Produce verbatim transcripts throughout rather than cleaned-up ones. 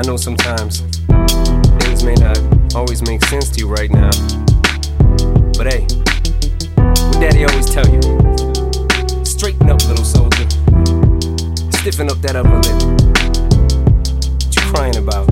know sometimes things may not always make sense to you right now, but hey, what Daddy always tell you: straighten up, little soldier. Stiffen up that upper lip. What you crying about?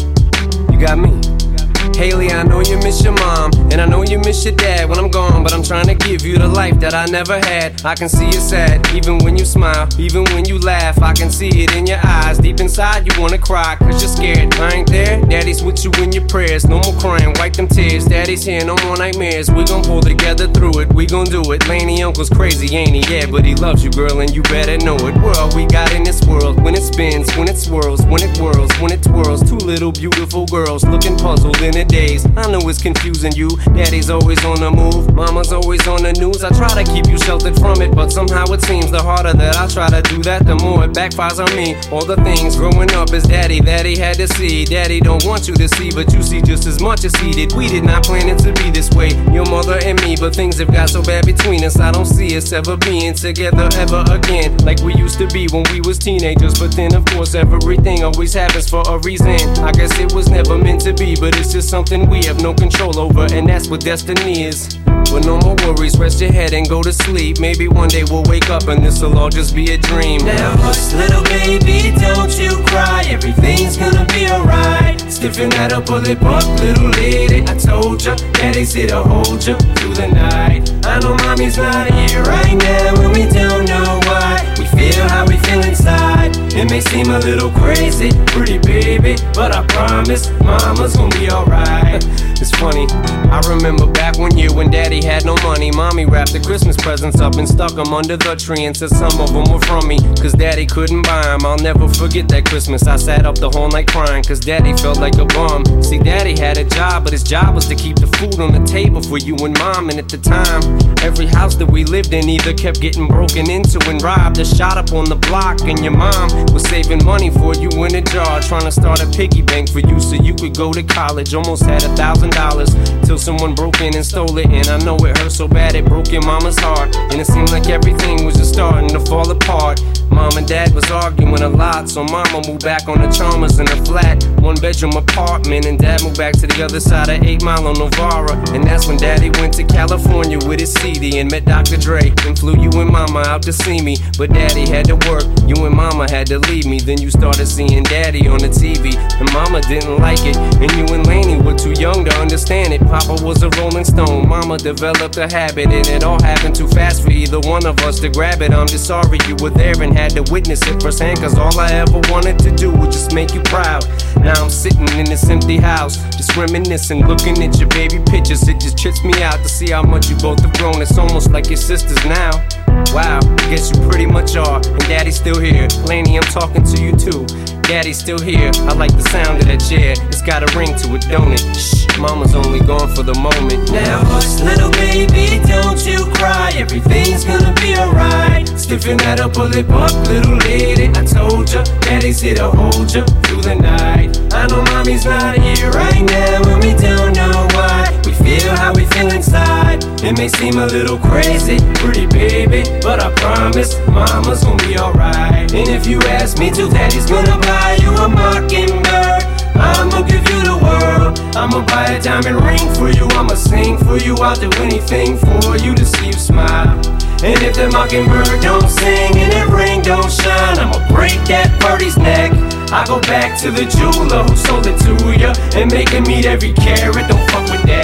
You got me. Haley, I know you miss your mom, and I know you miss your dad when I'm gone, but I'm trying to give you the life that I never had. I can see you sad, even when you smile, even when you laugh. I can see it in your eyes, deep inside you wanna cry, cause you're scared. I ain't there, Daddy's with you in your prayers. No more crying, wipe them tears. Daddy's here, no more nightmares. We gon' pull together through it, we gon' do it. Laney uncle's crazy, ain't he? Yeah, but he loves you, girl, and you better know it. We're all we got in this world, when it spins, when it swirls, when it whirls, when it twirls. Two little beautiful girls looking puzzled in a daze. I know it's confusing you. Daddy's always on the move, mama's always on the news. I try to keep you sheltered from it, but somehow it seems the harder that I try to do that, the more it backfires on me. All the things growing up as daddy that he had to see, daddy don't want you to see, but you see just as much as he did. We did not plan it to be this way, your mother and me, but things have got so bad between us. I don't see us ever being together ever again, like we used to be when we was teenagers. But then of course everything always happens for a reason. I guess it was never meant to be, but it's just something we have no control over, and that's what destiny is. But no more worries, rest your head and go to sleep. Maybe one day we'll wake up and this'll all just be a dream. Now hush, little baby, don't you cry. Everything's gonna be alright. Stiffen that upper lip up, little lady. I told ya, Daddy's here to hold ya through the night. I know mommy's not here right now, and we don't know why. We feel how we feel inside. It may seem a little crazy, pretty baby, but I promise mama's gonna be alright. It's funny, I remember back one year when Daddy had no money. Mommy wrapped the Christmas presents up and stuck them under the tree and said some of them were from me, cause Daddy couldn't buy them. I'll never forget that Christmas. I sat up the whole night crying, cause Daddy felt like a bum. See, Daddy had a job, but his job was to keep the food on the table for you and Mom. And at the time, every house that we lived in either kept getting broken into and robbed or shot up on the block. And your mom was saving money for you in a jar, trying to start a piggy bank for you so you could go to college. Almost had a thousand dollars till someone broke in and stole it. And I know it hurt so bad it broke your mama's heart, and it seemed like everything was just starting to fall apart. Mom and Dad was arguing a lot, so Mama moved back on the Chalmers in a flat one bedroom apartment, and Dad moved back to the other side of eight Mile on Novara. And that's when Daddy went to California with his C D and met Doctor Dre and flew you and Mama out to see me. But Daddy had to work, you and Mama had to leave me. Then you started seeing Daddy on the T V, and Mama didn't like it, and you and Laney were too young to understand it. Papa was a Rolling Stone, Mama developed a habit, and it all happened too fast for either one of us to grab it. I'm just sorry you were there and had to witness it firsthand, cause all I ever wanted to do was just make you proud. Now I'm sitting in this empty house, just reminiscing, looking at your baby pictures. It just trips me out to see how much you both have grown. It's almost like your sisters now. Wow, I guess you pretty much are, and Daddy's still here. Laney, I'm talking to you too. Daddy's still here, I like the sound of that chair. It's got a ring to it, don't it? Shh, Mama's only gone for the moment. Now hush, little baby, don't you cry. Everything's gonna be alright. Stiffen that upper lip up, little lady. I told ya, Daddy's here to hold ya through the night. I know mommy's not here right now, and we don't know why. We feel how we feel inside. It may seem a little crazy, pretty baby, but I promise mama's gonna be alright. And if you ask me to, Daddy's gonna buy you a mockingbird. I'ma give you the world. I'ma buy a diamond ring for you. I'ma sing for you. I'll do anything for you to see you smile. And if that mockingbird don't sing and that ring don't shine, I'ma break that birdie's neck. I go back to the jeweler who sold it to ya and make him eat every carat. Don't fuck with that.